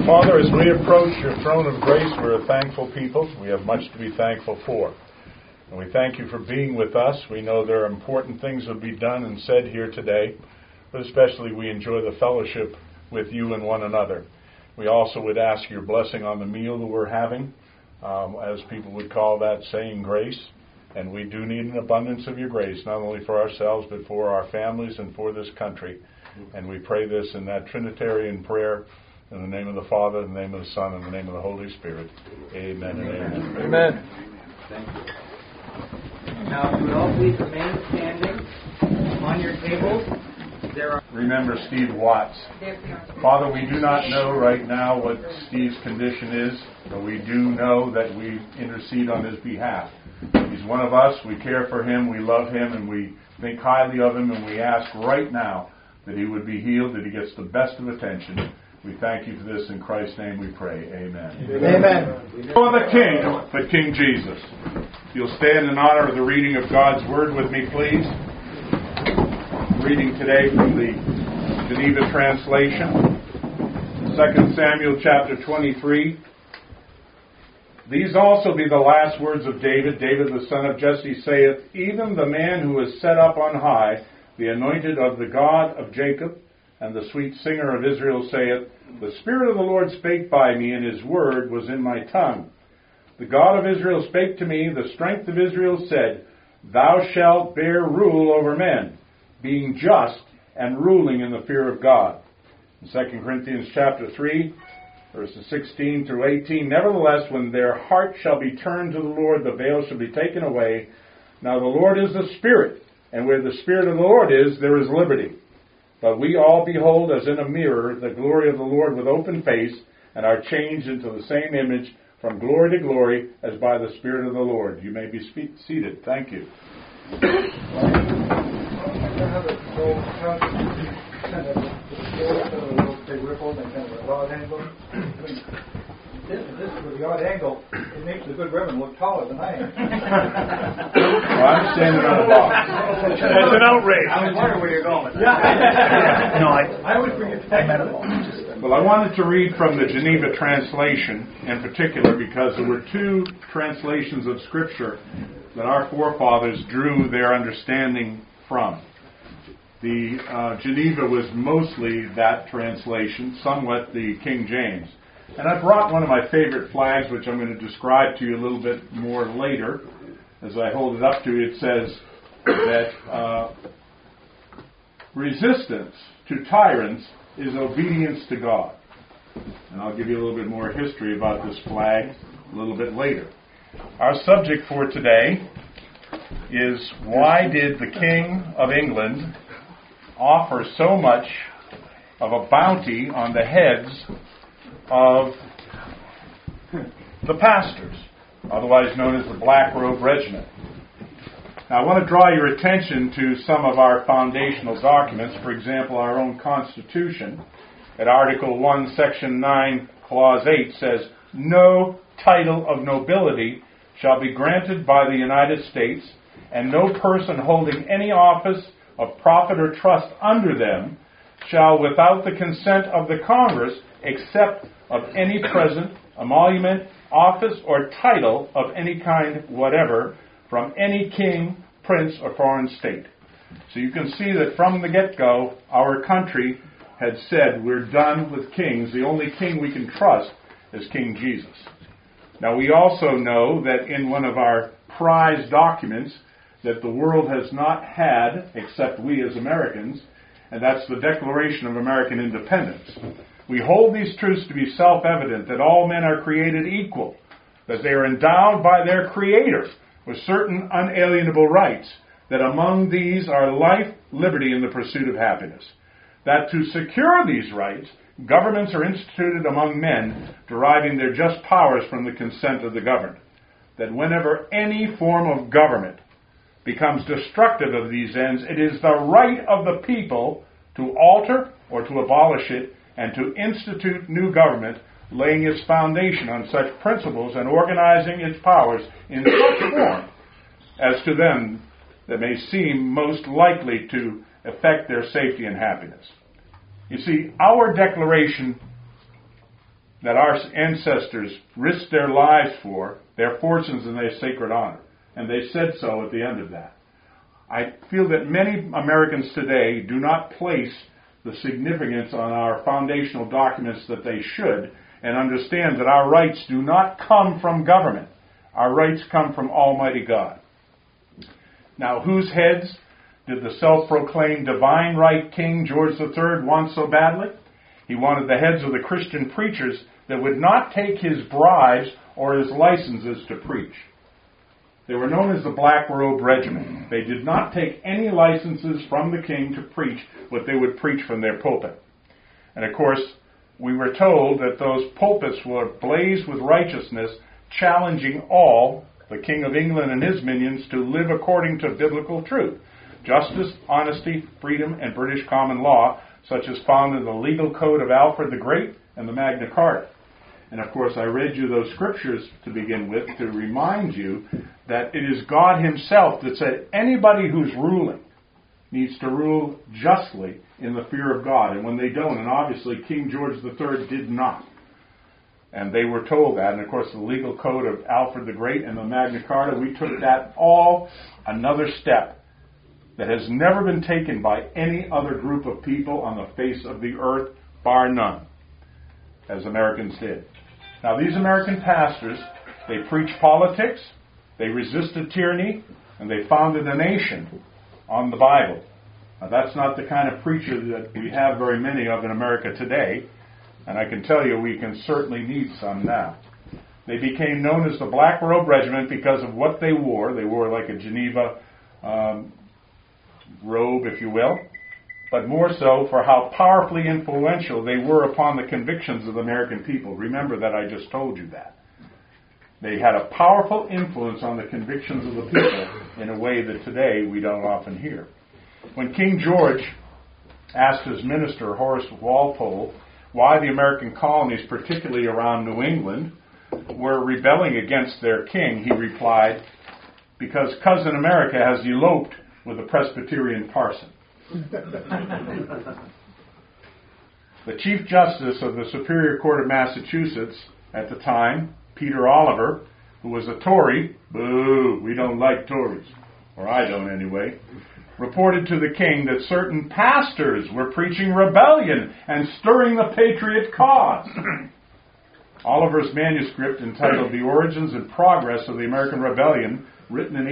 Father, as we approach your throne of grace, we're a thankful people. We have much to be thankful for. And we thank you for being with us. We know there are important things that will be done and said here today, but especially we enjoy the fellowship with you and one another. We also would ask your blessing on the meal that we're having, as people would call that saying grace. And we do need an abundance of your grace, not only for ourselves, but for our families and for this country. And we pray this in that Trinitarian prayer, in the name of the Father, in the name of the Son, and in the name of the Holy Spirit. Amen and amen. Amen. Thank you. Now, if you would all please remain standing. On your tables, there are... Remember Steve Watts. Father, we do not know right now what Steve's condition is, but we do know that we intercede on his behalf. He's one of us. We care for him. We love him, and we think highly of him, and we ask right now that he would be healed, that he gets the best of attention. We thank you for this. In Christ's name we pray. Amen. Amen. For the King, but King Jesus. If you'll stand in honor of the reading of God's Word with me, please. Reading today from the Geneva translation, 2 Samuel chapter 23. These also be the last words of David. David the son of Jesse saith, even the man who is set up on high, the anointed of the God of Jacob, and the sweet singer of Israel saith, the Spirit of the Lord spake by me, and his word was in my tongue. The God of Israel spake to me, the strength of Israel said, thou shalt bear rule over men, being just and ruling in the fear of God. In 2 Corinthians chapter 3, verses 16 through 18, nevertheless, when their heart shall be turned to the Lord, the veil shall be taken away. Now the Lord is the Spirit, and where the Spirit of the Lord is, there is liberty. But we all behold as in a mirror the glory of the Lord with open face, and are changed into the same image from glory to glory as by the Spirit of the Lord. You may be seated. Thank you. This with the odd angle, it makes the good Reverend look taller than I am. Well, I'm standing on a box. That's an outrage. I was wondering where you're going. No, I always bring it back. Well, I wanted to read from the Geneva translation in particular because there were two translations of Scripture that our forefathers drew their understanding from. The Geneva was mostly that translation, somewhat the King James. And I brought one of my favorite flags, which I'm going to describe to you a little bit more later. As I hold it up to you, it says that resistance to tyrants is obedience to God. And I'll give you a little bit more history about this flag a little bit later. Our subject for today is, why did the King of England offer so much of a bounty on the heads of the pastors, otherwise known as the Black Robe Regiment? Now, I want to draw your attention to some of our foundational documents. For example, our own Constitution, at Article 1, Section 9, Clause 8, says, no title of nobility shall be granted by the United States, and no person holding any office of profit or trust under them shall, without the consent of the Congress, accept of any present, emolument, office, or title of any kind whatever from any king, prince, or foreign state. So you can see that from the get-go, our country had said, we're done with kings. The only king we can trust is King Jesus. Now, we also know that in one of our prized documents that the world has not had, except we as Americans, and that's the Declaration of American Independence. We hold these truths to be self-evident, that all men are created equal, that they are endowed by their Creator with certain unalienable rights, that among these are life, liberty, and the pursuit of happiness. That to secure these rights, governments are instituted among men, deriving their just powers from the consent of the governed. That whenever any form of government becomes destructive of these ends, it is the right of the people to alter or to abolish it, and to institute new government, laying its foundation on such principles and organizing its powers in such form as to them that may seem most likely to affect their safety and happiness. You see, our declaration that our ancestors risked their lives for, their fortunes and their sacred honor. And they said so at the end of that. I feel that many Americans today do not place the significance on our foundational documents that they should, and understand that our rights do not come from government. Our rights come from Almighty God. Now, whose heads did the self-proclaimed divine right King George III want so badly? He wanted the heads of the Christian preachers that would not take his bribes or his licenses to preach. They were known as the Black Robe Regiment. They did not take any licenses from the king to preach what they would preach from their pulpit. And of course, we were told that those pulpits were ablaze with righteousness, challenging all, the King of England and his minions, to live according to biblical truth. Justice, honesty, freedom, and British common law, such as found in the legal code of Alfred the Great and the Magna Carta. And of course, I read you those scriptures to begin with to remind you that it is God himself that said anybody who's ruling needs to rule justly in the fear of God. And when they don't, and obviously King George III did not. And they were told that. And of course, the legal code of Alfred the Great and the Magna Carta, we took that all another step that has never been taken by any other group of people on the face of the earth, bar none, as Americans did. Now, these American pastors, they preached politics, they resisted tyranny, and they founded a nation on the Bible. Now, that's not the kind of preacher that we have very many of in America today, and I can tell you we can certainly need some now. They became known as the Black Robe Regiment because of what they wore. They wore like a Geneva robe, if you will, but more so for how powerfully influential they were upon the convictions of the American people. Remember that I just told you that. They had a powerful influence on the convictions of the people in a way that today we don't often hear. When King George asked his minister, Horace Walpole, why the American colonies, particularly around New England, were rebelling against their king, he replied, because Cousin America has eloped with a Presbyterian parson. The Chief Justice of the Superior Court of Massachusetts at the time, Peter Oliver, who was a Tory, boo, we don't like Tories, or I don't anyway, reported to the king that certain pastors were preaching rebellion and stirring the patriot cause. Oliver's manuscript, entitled The Origins and Progress of the American Rebellion, written in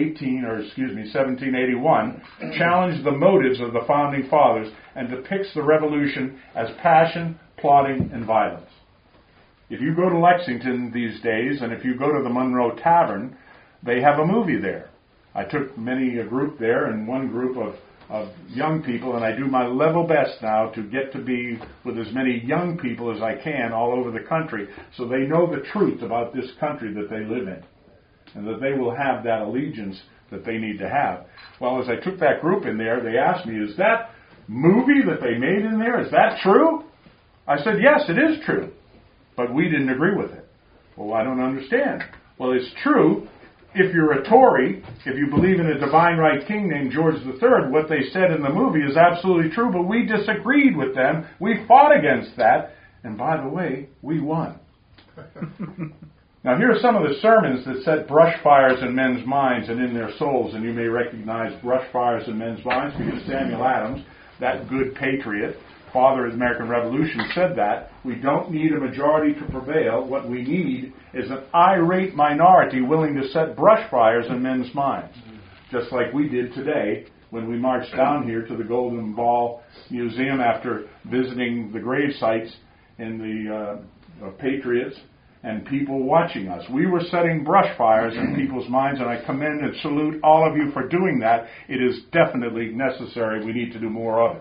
1781, challenged the motives of the Founding Fathers and depicts the Revolution as passion, plotting, and violence. If you go to Lexington these days, and if you go to the Monroe Tavern, they have a movie there. I took a group there, and one group of young people, and I do my level best now to get to be with as many young people as I can all over the country, so they know the truth about this country that they live in, and that they will have that allegiance that they need to have. Well, as I took that group in there, they asked me, is that movie that they made in there, is that true? I said, yes, it is true, but we didn't agree with it. Well, I don't understand. Well, it's true. If you're a Tory, if you believe in a divine right king named George III, what they said in the movie is absolutely true, but we disagreed with them. We fought against that. And by the way, we won. Now, here are some of the sermons that set brush fires in men's minds and in their souls. And you may recognize brush fires in men's minds because Samuel Adams, that good patriot, father of the American Revolution, said that. We don't need a majority to prevail. What we need is an irate minority willing to set brush fires in men's minds. Just like we did today when we marched down here to the Golden Ball Museum after visiting the grave sites in the Patriots and people watching us. We were setting brush fires in people's minds, and I commend and salute all of you for doing that. It is definitely necessary. We need to do more of it.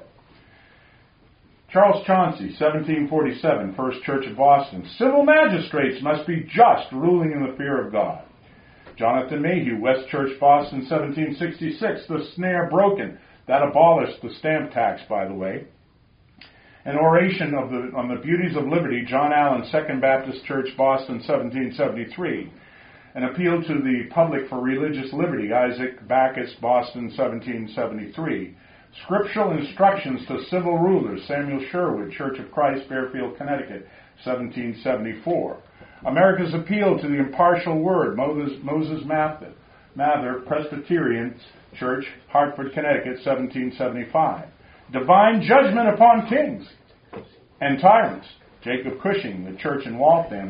Charles Chauncey, 1747, First Church of Boston. Civil magistrates must be just, ruling in the fear of God. Jonathan Mayhew, West Church, Boston, 1766. The snare broken. That abolished the stamp tax, by the way. An oration on the beauties of liberty, John Allen, Second Baptist Church, Boston, 1773. An appeal to the public for religious liberty, Isaac Backus, Boston, 1773. Scriptural Instructions to Civil Rulers, Samuel Sherwood, Church of Christ, Fairfield, Connecticut, 1774. America's Appeal to the Impartial Word, Moses Mather, Presbyterian Church, Hartford, Connecticut, 1775. Divine Judgment upon Kings and Tyrants, Jacob Cushing, The Church in Waltham,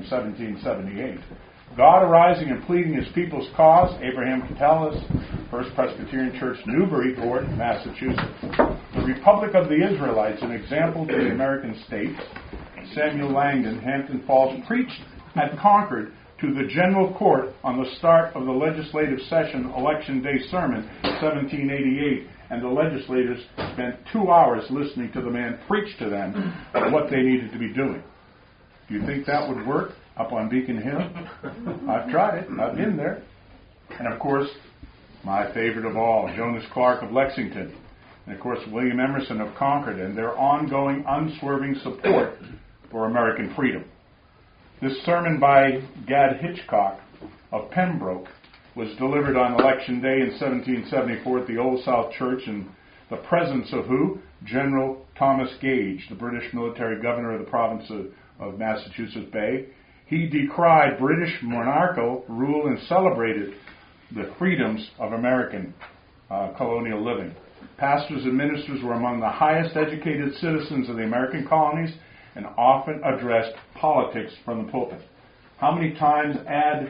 1778. God Arising and Pleading His People's Cause, Abraham Catullus, First Presbyterian Church, Newburyport, Massachusetts. The Republic of the Israelites, an example to the American states, Samuel Langdon, Hampton Falls, preached at Concord to the General Court on the start of the legislative session Election Day sermon, 1788, and the legislators spent 2 hours listening to the man preach to them what they needed to be doing. Do you think that would work up on Beacon Hill? I've tried it. I've been there. And of course, my favorite of all, Jonas Clark of Lexington. And of course, William Emerson of Concord, and their ongoing, unswerving support for American freedom. This sermon by Gad Hitchcock of Pembroke was delivered on Election Day in 1774 at the Old South Church in the presence of who? General Thomas Gage, the British military governor of the province of Massachusetts Bay. He decried British monarchical rule and celebrated the freedoms of American colonial living. Pastors and ministers were among the highest educated citizens of the American colonies and often addressed politics from the pulpit. How many times ad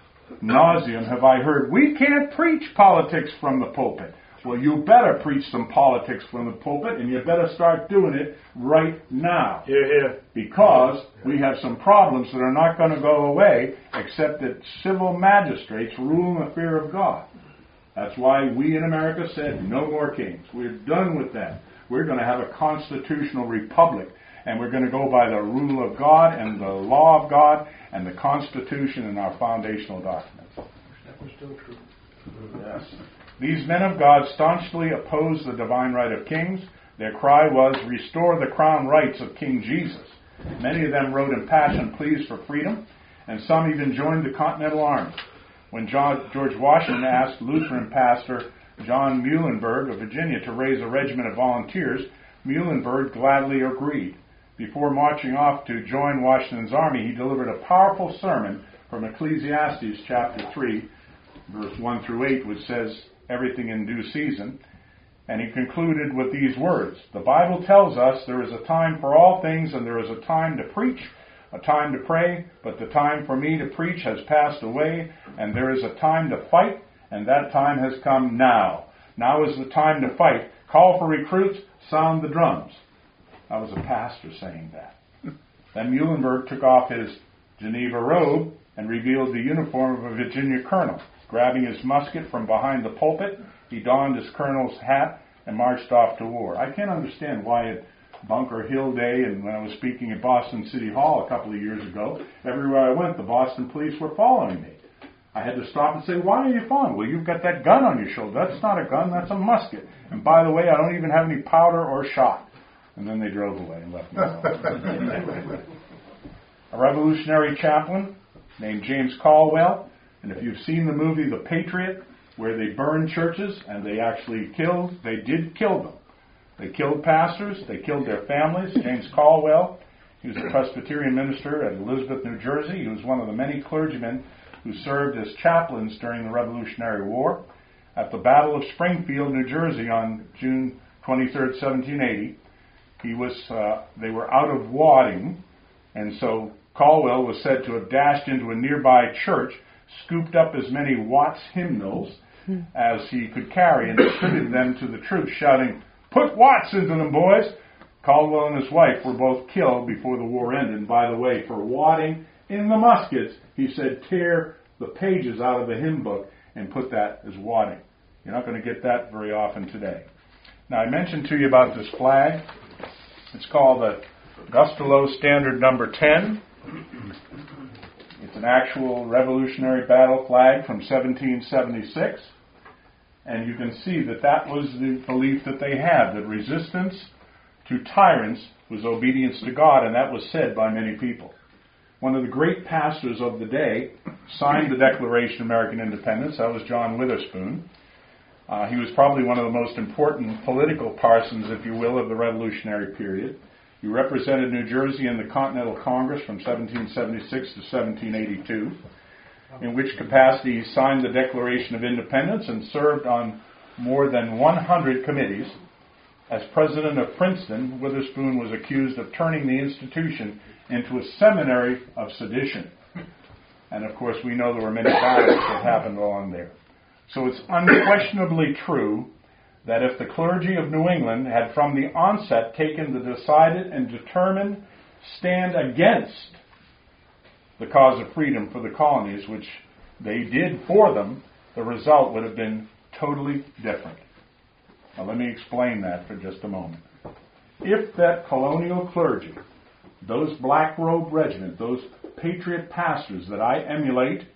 nauseum have I heard, we can't preach politics from the pulpit? Well, you better preach some politics from the pulpit, and you better start doing it right now. Hear, hear. Because we have some problems that are not going to go away except that civil magistrates rule in the fear of God. That's why we in America said, no more kings. We're done with that. We're going to have a constitutional republic, and we're going to go by the rule of God and the law of God and the Constitution and our foundational documents. That was still true. Yes. These men of God staunchly opposed the divine right of kings. Their cry was, restore the crown rights of King Jesus. Many of them wrote impassioned pleas for freedom, and some even joined the Continental Army. When George Washington asked Lutheran pastor John Muhlenberg of Virginia to raise a regiment of volunteers, Muhlenberg gladly agreed. Before marching off to join Washington's army, he delivered a powerful sermon from Ecclesiastes chapter 3, verse 1 through 8, which says, everything in due season. And he concluded with these words, the Bible tells us there is a time for all things, and there is a time to preach, a time to pray, but the time for me to preach has passed away, and there is a time to fight, and that time has come now. Now is the time to fight. Call for recruits, sound the drums. That was a pastor saying that. Then Muhlenberg took off his Geneva robe and revealed the uniform of a Virginia colonel. Grabbing his musket from behind the pulpit, he donned his colonel's hat and marched off to war. I can't understand why at Bunker Hill Day and when I was speaking at Boston City Hall a couple of years ago, everywhere I went, the Boston police were following me. I had to stop and say, why are you following? Well, you've got that gun on your shoulder. That's not a gun, that's a musket. And by the way, I don't even have any powder or shot. And then they drove away and left me alone. A revolutionary chaplain named James Caldwell, and if you've seen the movie The Patriot, where they burned churches and they did kill them. They killed pastors, they killed their families. James Caldwell, he was a Presbyterian minister at Elizabeth, New Jersey. He was one of the many clergymen who served as chaplains during the Revolutionary War. At the Battle of Springfield, New Jersey on June 23rd, 1780, they were out of wadding, and so Caldwell was said to have dashed into a nearby church, scooped up as many Watts hymnals as he could carry, and distributed them to the troops, shouting, put Watts into them, boys! Caldwell and his wife were both killed before the war ended. And by the way, for wadding in the muskets, he said, tear the pages out of the hymn book and put that as wadding. You're not going to get that very often today. Now, I mentioned to you about this flag. It's called the Gustalo Standard Number 10. It's an actual Revolutionary Battle flag from 1776. And you can see that was the belief that they had, that resistance to tyrants was obedience to God, and that was said by many people. One of the great pastors of the day signed the Declaration of American Independence. That was John Witherspoon. He was probably one of the most important political parsons, if you will, of the Revolutionary period. He represented New Jersey in the Continental Congress from 1776 to 1782, in which capacity he signed the Declaration of Independence and served on more than 100 committees. As president of Princeton, Witherspoon was accused of turning the institution into a seminary of sedition. And of course, we know there were many battles that happened along there. So it's unquestionably true that if the clergy of New England had from the onset taken the decided and determined stand against the cause of freedom for the colonies, which they did for them, the result would have been totally different. Now let me explain that for just a moment. If that colonial clergy, those black robe regiment, those patriot pastors that I emulate,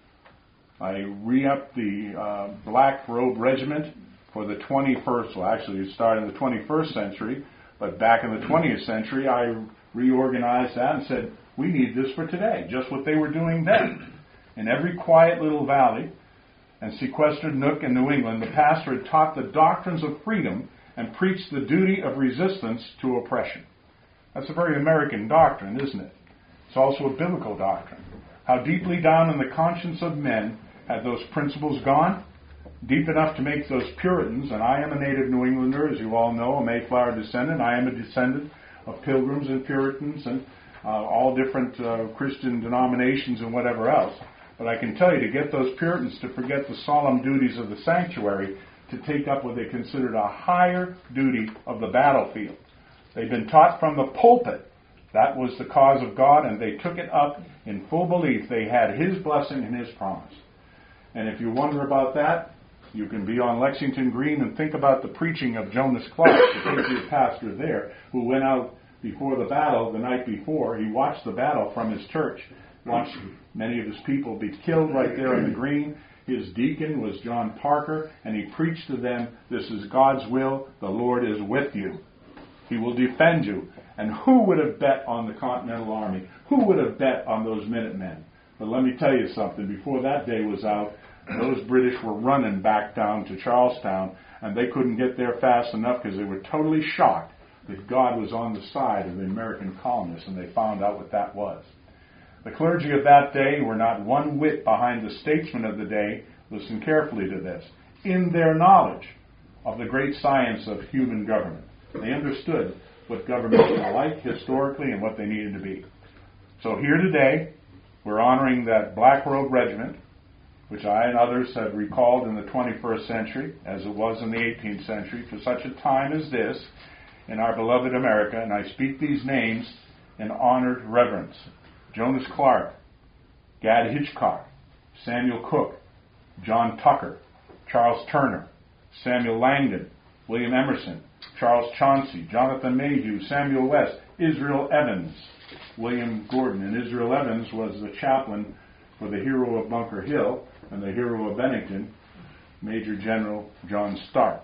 I re-upped the black robe regiment for the 21st, well actually it started in the 21st century, but back in the 20th century I reorganized that and said, we need this for today, just what they were doing then. In every quiet little valley and sequestered nook in New England, the pastor had taught the doctrines of freedom and preached the duty of resistance to oppression. That's a very American doctrine, isn't it? It's also a biblical doctrine. How deeply down in the conscience of men had those principles gone? Deep enough to make those Puritans, and I am a native New Englander, as you all know, a Mayflower descendant. I am a descendant of Pilgrims and Puritans and all different Christian denominations and whatever else. But I can tell you, to get those Puritans to forget the solemn duties of the sanctuary, to take up what they considered a higher duty of the battlefield. They'd been taught from the pulpit that was the cause of God, and they took it up in full belief they had His blessing and His promise. And if you wonder about that, you can be on Lexington Green and think about the preaching of Jonas Clark, the patriot pastor there, who went out before the battle the night before. He watched the battle from his church, watched many of his people be killed right there on the green. His deacon was John Parker, and he preached to them, this is God's will, the Lord is with you. He will defend you. And who would have bet on the Continental Army? Who would have bet on those Minutemen? But let me tell you something. Before that day was out, those British were running back down to Charlestown, and they couldn't get there fast enough because they were totally shocked that God was on the side of the American colonists, and they found out what that was. The clergy of that day were not one whit behind the statesmen of the day. Listen carefully to this. In their knowledge of the great science of human government, they understood what governments were like historically and what they needed to be. So here today, we're honoring that Black Robe Regiment, which I and others have recalled in the 21st century, as it was in the 18th century, for such a time as this in our beloved America, and I speak these names in honored reverence. Jonas Clark, Gad Hitchcock, Samuel Cook, John Tucker, Charles Turner, Samuel Langdon, William Emerson, Charles Chauncey, Jonathan Mayhew, Samuel West, Israel Evans, William Gordon. And Israel Evans was the chaplain for the hero of Bunker Hill and the hero of Bennington, Major General John Stark.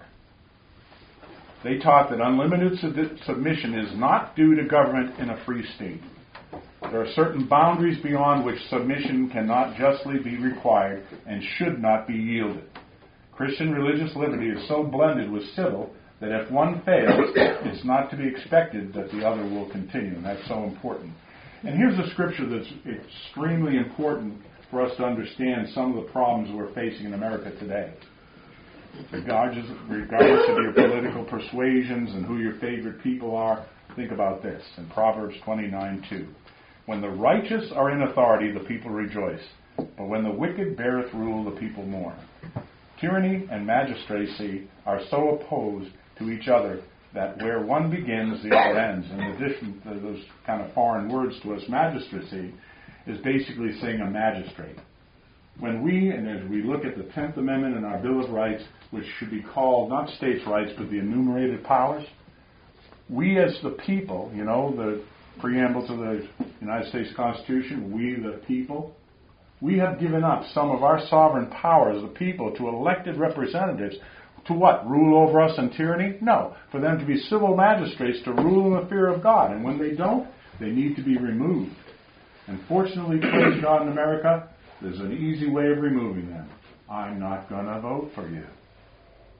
They taught that unlimited submission is not due to government in a free state. There are certain boundaries beyond which submission cannot justly be required and should not be yielded. Christian religious liberty is so blended with civil that if one fails, it's not to be expected that the other will continue. And that's so important. And here's a scripture that's extremely important for us to understand some of the problems we're facing in America today. Regardless of your political persuasions and who your favorite people are, think about this. In Proverbs 29:2. When the righteous are in authority, the people rejoice. But when the wicked beareth rule, the people mourn. Tyranny and magistracy are so opposed to each other that where one begins, the other ends. In addition to those kind of foreign words to us, magistracy is basically saying a magistrate. When we, and as we look at the 10th Amendment and our Bill of Rights, which should be called not states' rights, but the enumerated powers, we as the people, you know, the preamble to the United States Constitution, we the people, we have given up some of our sovereign power as the people to elected representatives to what? Rule over us in tyranny? No. For them to be civil magistrates to rule in the fear of God. And when they don't, they need to be removed. And fortunately, praise God, in America, there's an easy way of removing them. I'm not going to vote for you.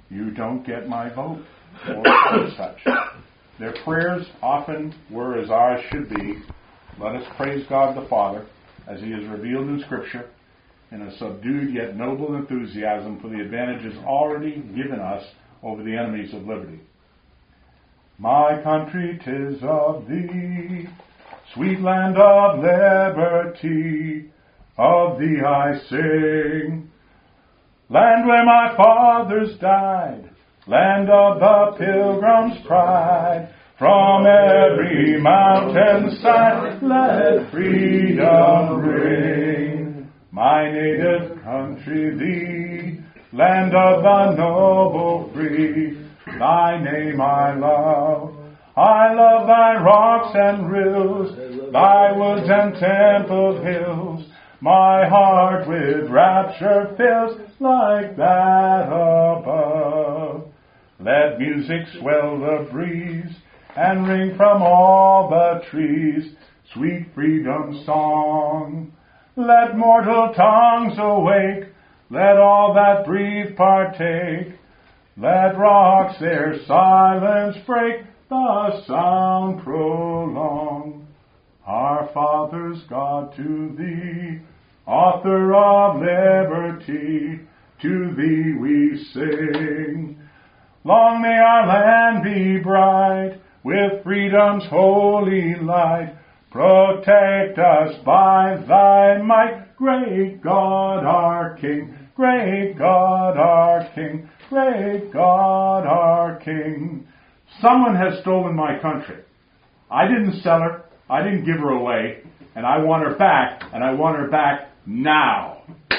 you don't get my vote, or such. Their prayers often were as ours should be. Let us praise God the Father, as He is revealed in Scripture, in a subdued yet noble enthusiasm for the advantages already given us over the enemies of liberty. My country, 'tis of thee, sweet land of liberty, of thee I sing. Land where my fathers died, land of the pilgrim's pride, from every mountainside let freedom ring. My native country, thee, land of the noble free, thy name I love. I love thy rocks and rills, thy woods and templed hills. My heart with rapture fills like that above. Let music swell the breeze and ring from all the trees, sweet freedom song. Let mortal tongues awake, let all that breathe partake. Let rocks their silence break, the sound prolong. Our fathers, God, to thee, author of liberty, to thee we sing. Long may our land be bright, with freedom's holy light. Protect us by thy might, great God our King, great God our King, great God our King. Someone has stolen my country. I didn't sell her, I didn't give her away, and I want her back, and I want her back now.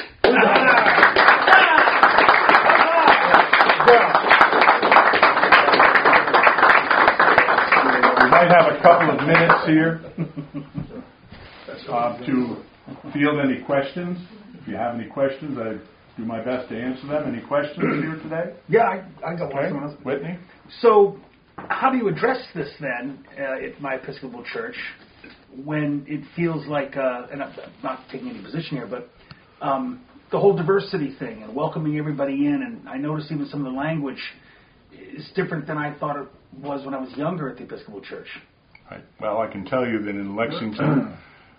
We might have a couple of minutes here to field any questions. If you have any questions, I do my best to answer them. Any questions here today? Yeah, I got one. Okay. Whitney? So, how do you address this then at my Episcopal church when it feels like, and I'm not taking any position here, but the whole diversity thing and welcoming everybody in, and I notice even some of the language is different than I thought it was when I was younger at the Episcopal church. Right. Well, I can tell you that in Lexington,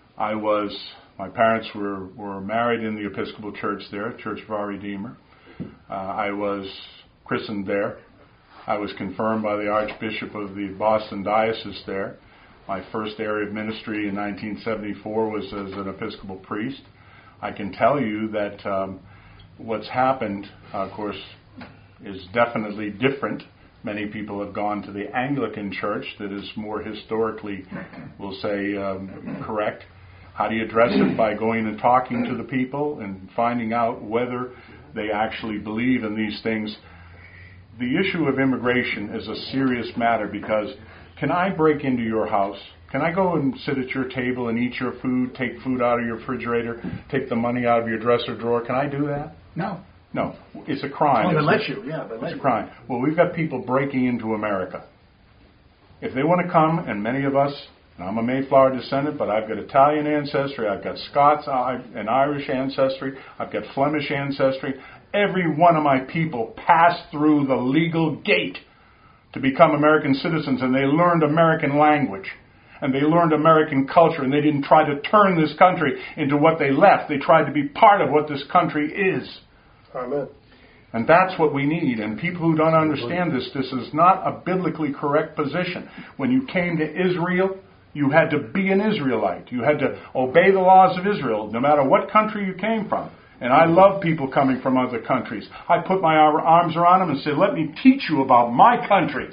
my parents were married in the Episcopal church there, Church of Our Redeemer. I was christened there. I was confirmed by the Archbishop of the Boston Diocese there. My first area of ministry in 1974 was as an Episcopal priest. I can tell you that what's happened, of course, is definitely different. Many people have gone to the Anglican Church that is more historically, we'll say, correct. How do you address it? By going and talking to the people and finding out whether they actually believe in these things. The issue of immigration is a serious matter because can I break into your house? Can I go and sit at your table and eat your food, take food out of your refrigerator, take the money out of your dresser drawer? Can I do that? No. No. It's a crime. Well, they let you, yeah. It's a crime. Well, we've got people breaking into America. If they want to come, and many of us, and I'm a Mayflower descendant, but I've got Italian ancestry, I've got Scots and Irish ancestry, I've got Flemish ancestry. Every one of my people passed through the legal gate to become American citizens, and they learned American language, and they learned American culture, and they didn't try to turn this country into what they left. They tried to be part of what this country is. Amen. And that's what we need. And people who don't understand this is not a biblically correct position. When you came to Israel, you had to be an Israelite. You had to obey the laws of Israel, no matter what country you came from. And I love people coming from other countries. I put my arms around them and say, let me teach you about my country.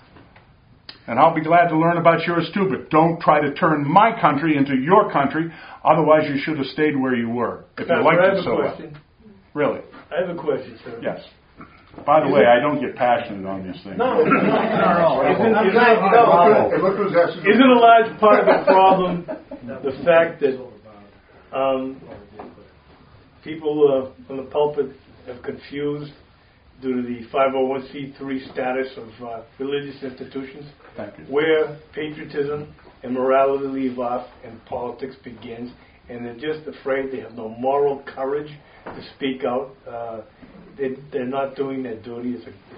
And I'll be glad to learn about yours too, but don't try to turn my country into your country. Otherwise, you should have stayed where you were, if you liked it so well. Really? I have a question, sir. Yes. By the way, I don't get passionate on these things. No, Not at all. Isn't a large part of the problem the fact that people from the pulpit have confused due to the 501c3 status of religious institutions, Thank you. where patriotism and morality leave off and politics begins, and they're just afraid. They have no moral courage to speak out. they're not doing their duty.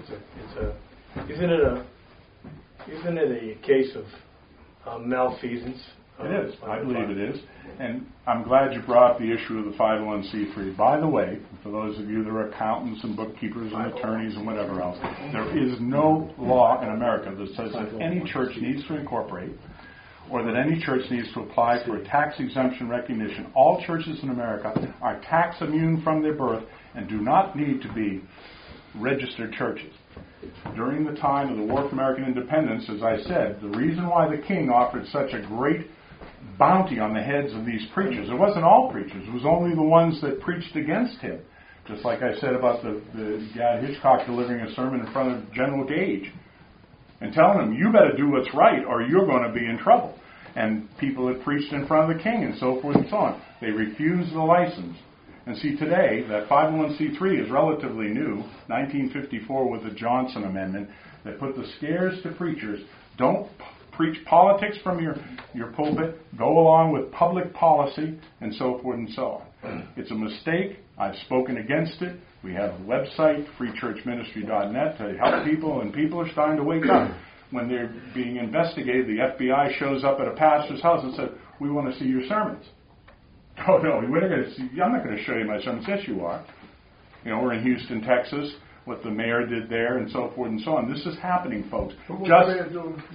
Isn't it a case of malfeasance? It is. I believe it is. And I'm glad you brought up the issue of the 501c3. By the way, for those of you that are accountants and bookkeepers and attorneys and whatever else, there is no law in America that says that any church needs to incorporate or that any church needs to apply for a tax exemption recognition. All churches in America are tax immune from their birth and do not need to be registered churches. During the time of the War for American Independence, as I said, the reason why the king offered such a great bounty on the heads of these preachers, it wasn't all preachers, it was only the ones that preached against him. Just like I said about the Gad Hitchcock delivering a sermon in front of General Gage and telling him, you better do what's right or you're going to be in trouble. And people that preached in front of the king and so forth and so on. They refused the license. And see, today, that 501c3 is relatively new, 1954 with the Johnson Amendment, that put the scares to preachers. Don't preach politics from your pulpit. Go along with public policy and so forth and so on. It's a mistake. I've spoken against it. We have a website, freechurchministry.net, to help people, and people are starting to wake up. When they're being investigated, the FBI shows up at a pastor's house and says, we want to see your sermons. Oh, no, I'm not going to show you my sermons. Yes, you are. We're in Houston, Texas, what the mayor did there and so forth and so on. This is happening, folks. Mayor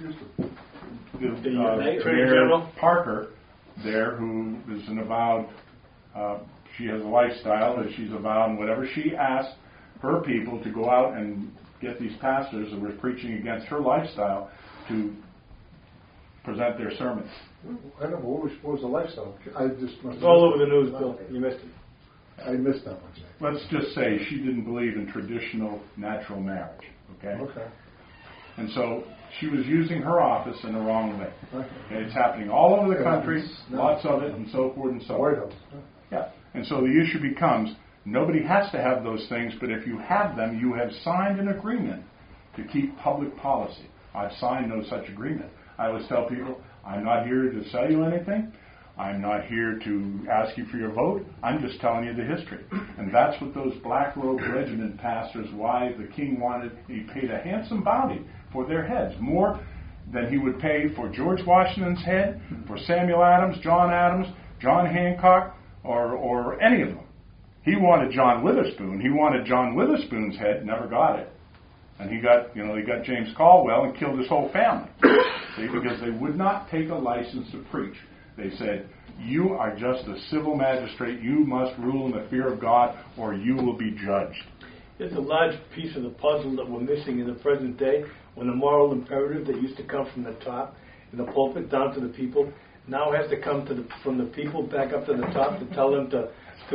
Parker there, who is an avowed, she has a lifestyle that she's avowed and whatever. She asked her people to go out and get these pastors that were preaching against her lifestyle to present their sermons. I don't know, what was the lifestyle? It's all over the news, Bill. You missed it. I missed that one, Jay. Let's just say she didn't believe in traditional natural marriage. Okay? And so she was using her office in the wrong way. Okay? It's happening all over the country, lots of it, and so forth and so on. White House. Yeah. And so the issue becomes, nobody has to have those things, but if you have them, you have signed an agreement to keep public policy. I've signed no such agreement. I always tell people, I'm not here to sell you anything. I'm not here to ask you for your vote. I'm just telling you the history. And that's what those Black Robe Regiment pastors, why the king wanted, he paid a handsome bounty for their heads, more than he would pay for George Washington's head, for Samuel Adams, John Hancock, or any of them. He wanted John Witherspoon. He wanted John Witherspoon's head, never got it. And he got James Caldwell and killed his whole family. See, because they would not take a license to preach. They said, you are just a civil magistrate. You must rule in the fear of God or you will be judged. There's a large piece of the puzzle that we're missing in the present day, when the moral imperative that used to come from the top, in the pulpit, down to the people, now has to come from the people back up to the top to tell them to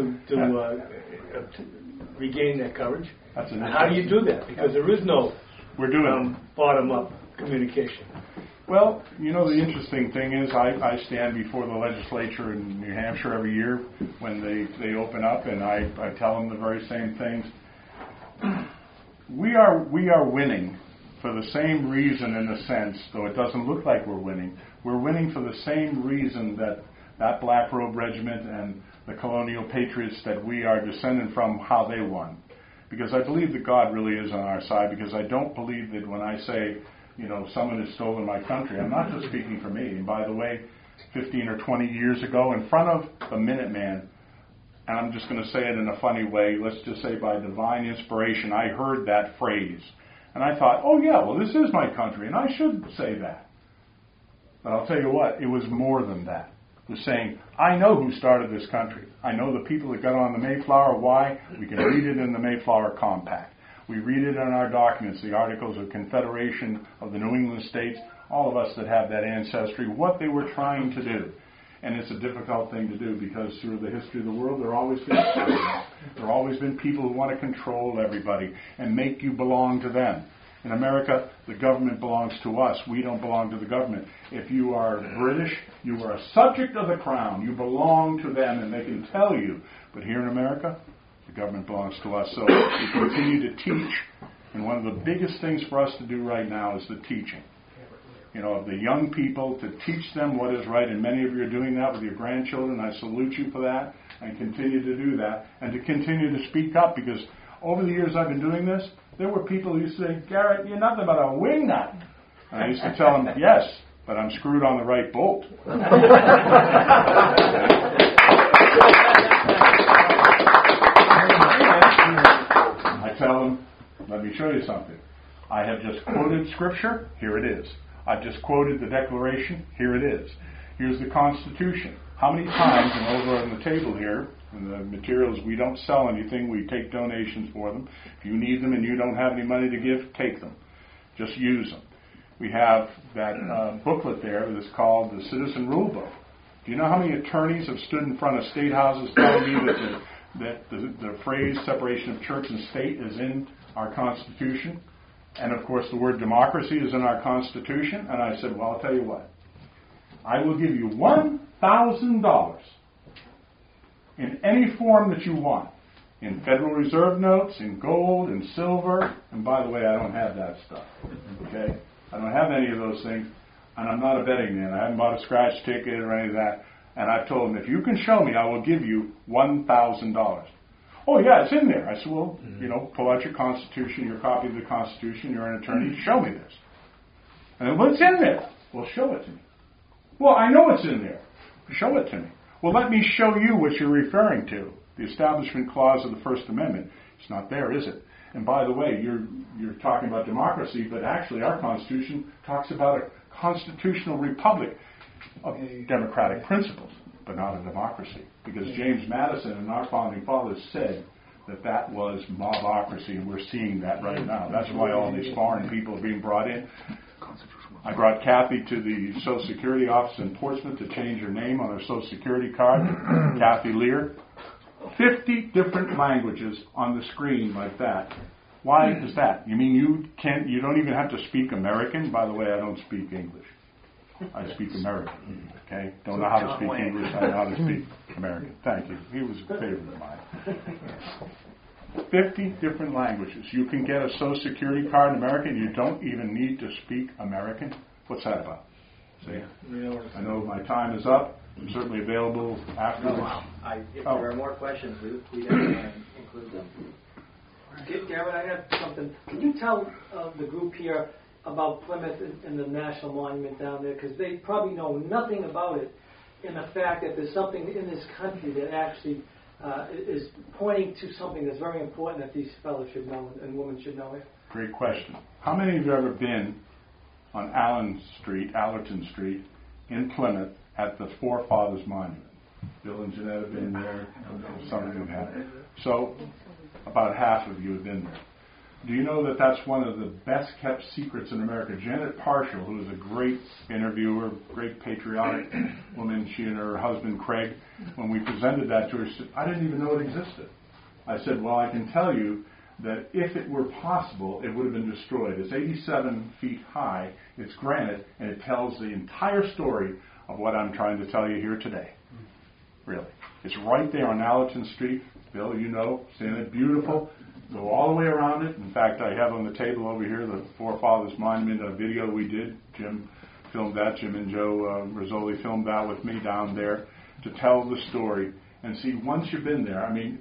regain their courage. And how do you do that? Because there is no bottom-up communication. Well, the interesting thing is I stand before the legislature in New Hampshire every year when they open up, and I tell them the very same things. We are winning for the same reason, in a sense, though it doesn't look like we're winning. We're winning for the same reason that Black Robe Regiment and the colonial patriots that we are descended from, how they won. Because I believe that God really is on our side, because I don't believe that when I say, someone has stolen my country, I'm not just speaking for me. And by the way, 15 or 20 years ago, in front of the Minuteman, and I'm just going to say it in a funny way, let's just say by divine inspiration, I heard that phrase. And I thought, oh yeah, well this is my country, and I should say that. But I'll tell you what, it was more than that. It was saying, I know who started this country. I know the people that got on the Mayflower. Why? We can read it in the Mayflower Compact. We read it in our documents, the Articles of Confederation of the New England States, all of us that have that ancestry, what they were trying to do. And it's a difficult thing to do because through the history of the world, there have always been people who want to control everybody and make you belong to them. In America, the government belongs to us. We don't belong to the government. If you are British, you are a subject of the crown. You belong to them and they can tell you. But here in America, the government belongs to us. So we continue to teach. And one of the biggest things for us to do right now is the teaching. Of the young people, to teach them what is right. And many of you are doing that with your grandchildren. I salute you for that and continue to do that. And to continue to speak up, because over the years I've been doing this, there were people who used to say, Garrett, you're nothing but a wingnut. And I used to tell them, yes, but I'm screwed on the right bolt. I tell them, let me show you something. I have just quoted Scripture, here it is. I've just quoted the Declaration, here it is. Here's the Constitution. How many times, and over on the table here, in the materials, we don't sell anything, we take donations for them. If you need them and you don't have any money to give, take them. Just use them. We have that booklet there that's called the Citizen Rule Book. Do you know how many attorneys have stood in front of state houses telling you that the phrase separation of church and state is in our Constitution? And of course the word democracy is in our Constitution. And I said, well, I'll tell you what. I will give you $1,000 in any form that you want. In Federal Reserve notes, in gold, in silver. And by the way, I don't have that stuff. Okay? I don't have any of those things. And I'm not a betting man. I haven't bought a scratch ticket or any of that. And I've told them, if you can show me, I will give you $1,000. Oh, yeah, it's in there. I said, well, pull out your Constitution, your copy of the Constitution. You're an attorney. Show me this. And then, what's in there? Well, show it to me. Well, I know it's in there. Show it to me. Well, let me show you what you're referring to. The Establishment Clause of the First Amendment. It's not there, is it? And by the way, you're talking about democracy, but actually our Constitution talks about a constitutional republic of democratic principles, but not a democracy. Because James Madison and our founding fathers said that was mobocracy, and we're seeing that right now. That's why all these foreign people are being brought in. I brought Kathy to the Social Security office in Portsmouth to change her name on her Social Security card, Kathy Lear. 50 different languages on the screen like that. Why is that? You mean you don't even have to speak American? By the way, I don't speak English. I speak American. Okay? Don't know how to speak English. I know how to speak American. Thank you. He was a favorite of mine. 50 different languages. You can get a Social Security card in America and you don't even need to speak American. What's that about? See? I know my time is up. I'm certainly available afterwards. If there are more questions, we definitely include them. Garrett, I have something. Can you tell the group here about Plymouth and the National Monument down there? Because they probably know nothing about it, in the fact that there's something in this country that actually is pointing to something that's very important that these fellows should know and women should know it. Great question. How many of you have ever been on Allerton Street in Plymouth at the Forefathers Monument? Bill and Jeanette have been there. Some of you have. So about half of you have been there. Do you know that that's one of the best kept secrets in America? Janet Parshall, who is a great interviewer, great patriotic woman, she and her husband Craig, when we presented that to her, she said, I didn't even know it existed. I said, well, I can tell you that if it were possible, it would have been destroyed. It's 87 feet high, it's granite, and it tells the entire story of what I'm trying to tell you here today. Really. It's right there on Allerton Street. Bill, you know, seeing it, beautiful. Go all the way around it. In fact, I have on the table over here the Forefathers Monument, a video we did. Jim filmed that. Jim and Joe Rizzoli filmed that with me down there to tell the story. And see, once you've been there, I mean,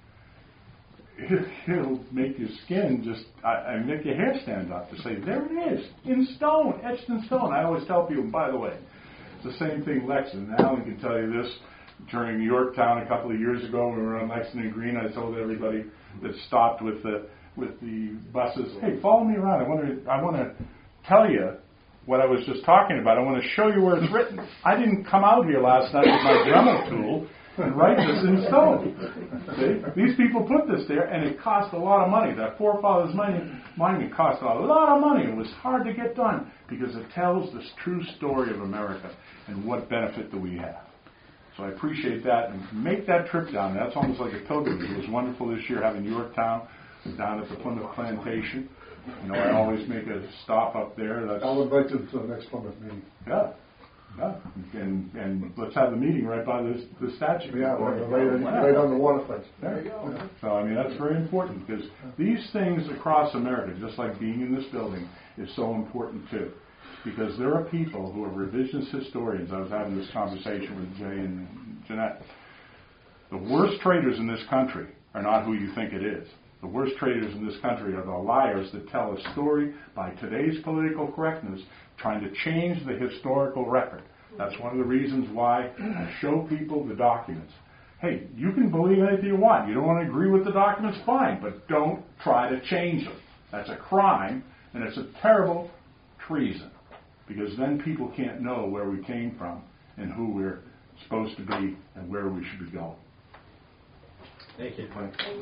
it'll make your skin just, make your hair stand up to say, there it is, in stone, etched in stone. I always tell people, by the way, it's the same thing Lexington. Alan can tell you this. During Yorktown a couple of years ago, when we were on Lexington Green, I told everybody that stopped with the buses, hey, follow me around. I want to tell you what I was just talking about. I want to show you where it's written. I didn't come out here last night with my Dremel tool and write this in stone. See? These people put this there, and it cost a lot of money. That Forefathers Monument cost a lot of money. It was hard to get done because it tells this true story of America and what benefit that we have. So I appreciate that, and make that trip down. That's almost like a pilgrimage. It was wonderful this year having Yorktown down at the Plymouth Plantation. You know, I always make a stop up there. I'll invite you to the next Plymouth meeting. Yeah. And let's have the meeting right by the statue. Yeah, right on the waterfront. There you go. Yeah. So, I mean, that's very important because these things across America, just like being in this building, is so important too. Because there are people who are revisionist historians. I was having this conversation with Jay and Jeanette. The worst traitors in this country are not who you think it is. The worst traitors in this country are the liars that tell a story by today's political correctness, trying to change the historical record. That's one of the reasons why I show people the documents. Hey, you can believe anything you want. You don't want to agree with the documents, fine, but don't try to change them. That's a crime, and it's a terrible treason, because then people can't know where we came from and who we're supposed to be and where we should be going. Thank you.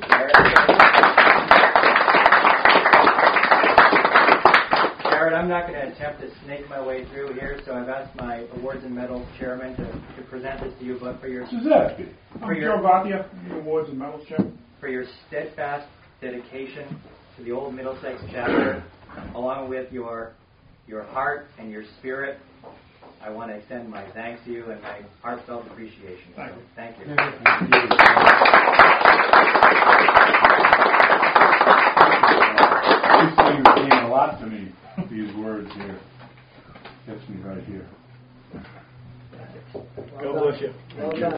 Jared, I'm not going to attempt to snake my way through here, so I've asked my awards and medals chairman to present this to you, but for your Giuseppe, For your- Joe Gabbia. The awards and medals, Chairman. for your steadfast dedication to the Old Middlesex chapter, along with your heart and your spirit, I want to extend my thanks to you and my heartfelt appreciation. So, thank you. These things mean a lot to me, these words here. Gets me right here. God bless you. Well done.